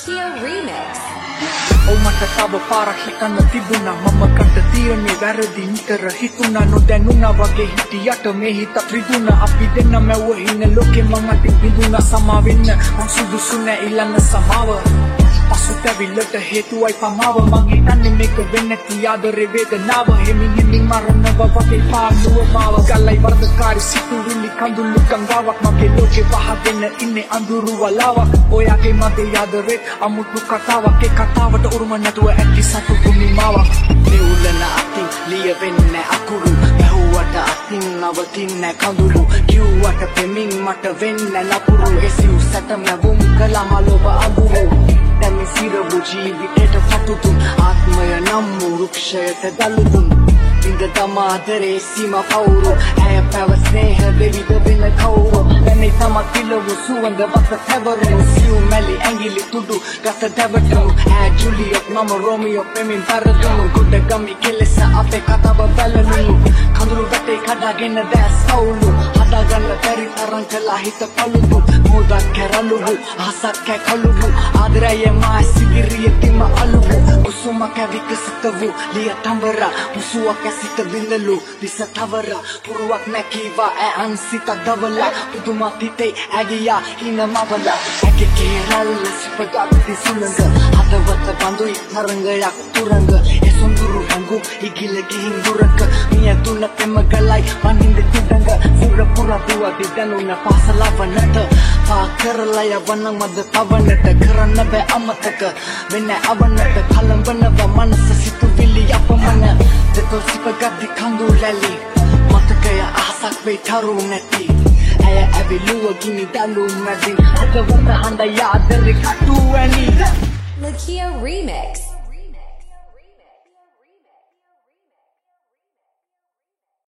Lakia Remix. Oh mata tava para hitana tibuna mama kanta tiyane waradi nitara hituna nodanuna wage hitiyata me hita triduna api denna mewwa hinna loke mama tibinduna sama wenna on sudusuna ilana samawa pasutavillata hetuwai pamawa mage tanne meka wenna tiyadare vedanawa hemin hemin maranawa wage paanuwa mawa galai wardakari situruli kandulu kangawak mage loke wahagenna inne anduru walawak oyage mage yadare amutu katawak e katawata uruma natuwa ඇති සතු කුමිමාවක් දෙවුලන අතින් ලියවෙන්නේ අකුරු ඇහුවට අතින් නවතින්නේ කඳුළු කිව්වට පෙමින් මට වෙන්නේ නපුරු එසිව් සැතම වුම් කළහලොව අඳුරු දැමි සිරවු ජීවිතයට පතුතුන් ආත්මය නම් වූ වෘක්ෂයට දළුදුන් විඳ තමාදරේ සීම කවුරු ඇය පැවස්නේහ දෙවිද වෙන කවුරු දැනේ තම කිලවු සුවඳ වත තැවරුණු සිව් මැලි ඇඟිලි තුඩු ගත දැවටුණු ඇය ජුලියට් මම රෝමියෝ පෙමින් පරදුණු ගොඩ ගමි කෙලෙස අපේ කතාව බැලනුණු කඳුළු වැටේ කඩාගෙන දැස් කවුළු හදාගන්න බැරි තරම් කළා හිත පළුදු මොදක් කැරලුවු අහසක් කැකලුවු ආදරය මා සිගිරිය තිම අලුවු කුසුමක විකසිතවු ලිය තඹරා මුසුවක් ඇසිත බිඳලු දිස තවරා පුරුවක් නැකීවා ඇ අන්සිත දවලා පුදුමා තිතේ ඇගියා හිනමවලා ඇගේ කේරල් සිපගත්ති සුළඟ හදවත බඳුයි තරංගයක් තුරංග ඒ සොඳුරු හැඟුම් ඉගිල ගිහින් දුරක මිය තුන පෙම ගලයි වනින්ද තුඩඟ පුර පුර දුවදි දැනුන පාසලවනට පා කරලා යවන මද පවනට කරන්න බෑ අමතක වෙන අවනට කලඹනව මනස සිතුවිලි අපමණ දෙතොල් සිපගත්ති කඳුලැලි මතකය අහසක් වේ තරු නැති ඇය ඇවිලුව ගිනි දලු මැදින් හදවත හඬ යාදරේ කටුවැනි Lakia Remix.